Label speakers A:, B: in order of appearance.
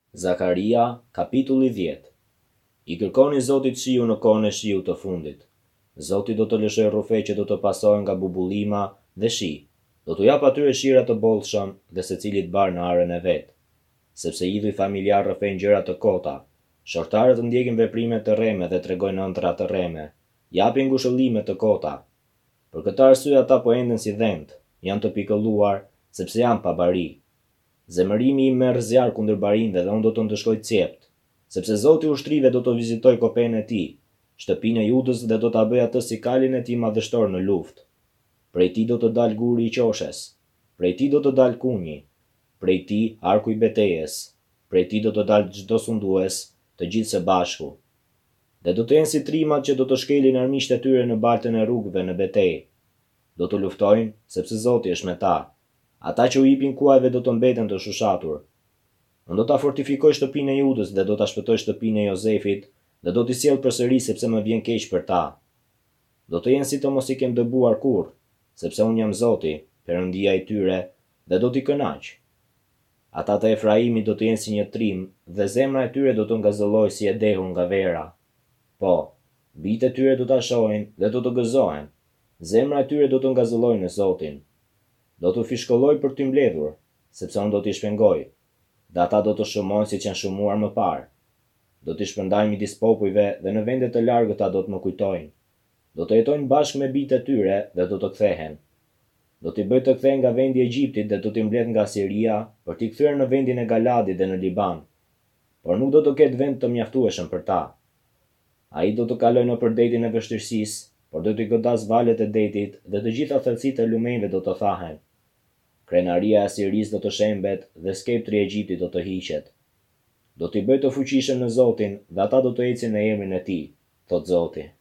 A: Zakaria, kapitulli 10. I kërkoni Zotit shiu në kohën e shiut të fundit. Zoti do të lëshojë rrufej që do të pasojnë nga bubullima dhe shi. Do t'u jap atyre shira të bollshëm dhe secilit bar në arën e vet. Sepse idhuj familjar rrëfejnë gjëra të kota. Shortarët ndjekin veprime të rreme dhe tregojnë ëndra të rreme. Japin ngushëllime të kota. Për këtë arsye ata po enden si dhent, janë të pikëlluar sepse janë pa bari. Zemërimi im merr zjarr kundër barinëve dhe unë do të ndëshkoj qept, sepse Zoti i ushtrive do të vizitoj kopenë e tij, shtëpinë e Judës dhe do ta bëj atë si kalin e tij madhështor në luftë. Prej tij do të dalë guri i qoshes, prej tij do të dalë kunji, prej tij arku i betejës, prej tij do të dalë çdo sundues, të gjithë së bashku. Dhe do të jenë si trimat që do të shkelin armiqtë e tyre në baltën e rrugëve në betejë. Do të luftojnë sepse Zoti është me ta. Ata që u jepin kuajve do të mbeten të shushatur. Unë do ta fortifikoj shtëpinë e Judës dhe do ta shpëtoj shtëpinë e Jozefit dhe do t'i sjell përsëri sepse më vjen keq për ta. Do të jenë si të mos i kem dëbuar kurrë, sepse unë jam Zoti, Perëndia i tyre, dhe do t'i kënaq. Ata të Efraimit do të jenë si një trim dhe zemra e tyre do të ngazëllojë si e dehur nga vera. Po, bijtë e tyre do ta shohin dhe do të gëzohen. Zemra e tyre do të ngazëllojë në Zotin. Do t'u fishkolloj për t'i mbledhur, sepse unë do t'i shpengoj, dhe ata do të shumojnë si që janë shumuar më parë. Do t'i shpërndaj midis popujve dhe në vende të largëta do të më kujtojnë. Do të jetojnë bashkë me bijtë e tyre dhe do të kthehen. Do t'i bëj të kthehen nga vendi i Egjiptit dhe do t'i mbledh nga Asiria për t'i kthyer në vendin e Galadit dhe në Liban. Por nuk do të ketë vend të mjaftueshëm për ta. Ai do të kalojë nëpër detin e vështirësisë, por do t'i godas valet e detit dhe të gjitha thellësitë e lumenjve do të thahen. Krenaria e Asirisë do të shembet dhe skeptri i Egjiptit do të hiqet. Do t'i bëj të fuqishëm në Zotin dhe ata do të ecin në emrin e tij, thot Zoti.